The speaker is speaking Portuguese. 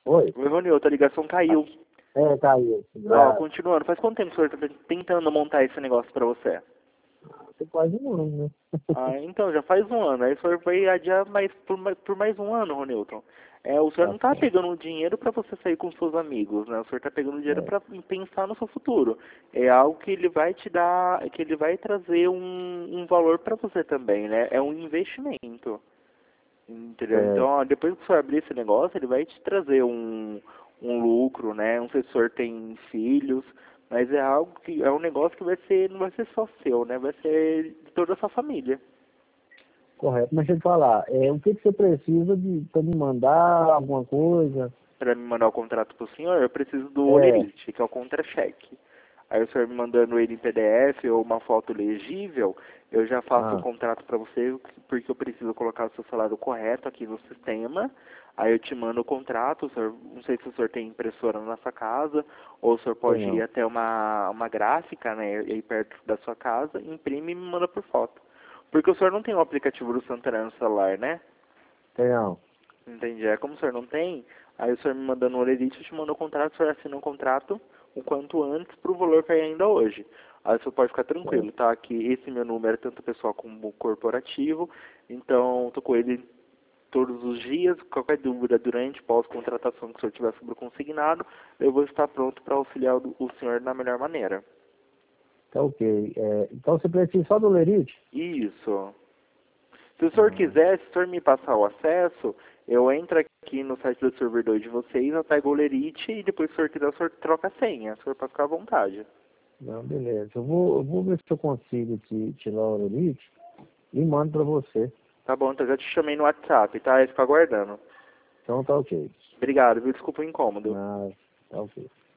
Oi? Oi, Ronilton, a ligação caiu. Caiu. Ó, continuando, faz quanto tempo o senhor tá tentando montar esse negócio pra você? Tem quase um ano, né? Ah, então, já faz um ano. Aí o senhor vai adiar por mais um ano, Ronilton. O senhor Tá não tá certo. pegando o dinheiro para você sair com seus amigos, né? O senhor tá pegando o dinheiro É, para pensar no seu futuro. É algo que ele vai te dar, que ele vai trazer um valor para você também, né? É um investimento, entendeu? Então, é, ó, depois que o senhor abrir esse negócio, ele vai te trazer um lucro, né? Não sei se o senhor tem filhos, mas é algo que é um negócio que vai ser, não vai ser só seu, né? Vai ser de toda a sua família. correto. Mas deixa eu te falar, o que que você precisa para me mandar alguma coisa? Para me mandar o contrato para o senhor, eu preciso do É, Olerite, que é o contra-cheque. Aí o senhor me mandando ele em PDF ou uma foto legível, eu já faço o ah, contrato para você, porque eu preciso colocar o seu salário correto aqui no sistema. Aí eu te mando o contrato, o senhor, não sei se o senhor tem impressora na sua casa, ou o senhor pode ir tenho, até uma gráfica, né, aí perto da sua casa, imprime e me manda por foto. Porque o senhor não tem o aplicativo do Santander no celular, né? tenho. Entendi. É como o senhor não tem, aí o senhor me mandando o Olerite, eu te mando o contrato, o senhor assina o contrato o quanto antes para o valor cair ainda hoje. Aí o senhor pode ficar É, tranquilo, tá? Que esse meu número é tanto pessoal como corporativo, então tô com ele todos os dias. Qualquer dúvida durante pós-contratação que o senhor tiver sobre o consignado, eu vou estar pronto para auxiliar o senhor da melhor maneira. tá ok. Então você precisa só do lerite? Isso. Se o senhor Ah, quiser, se o senhor me passar o acesso, eu entro aqui no site do servidor de vocês, eu pego o Lerite e depois se o senhor quiser, o senhor troca a senha. O senhor pode ficar à vontade. não, beleza. Eu vou ver se eu consigo te tirar o lerite e mando para você. Tá bom, então eu já te chamei no WhatsApp, tá? Eu fico aguardando. Então tá ok. Obrigado, viu? Desculpa o incômodo. Ah, tá ok.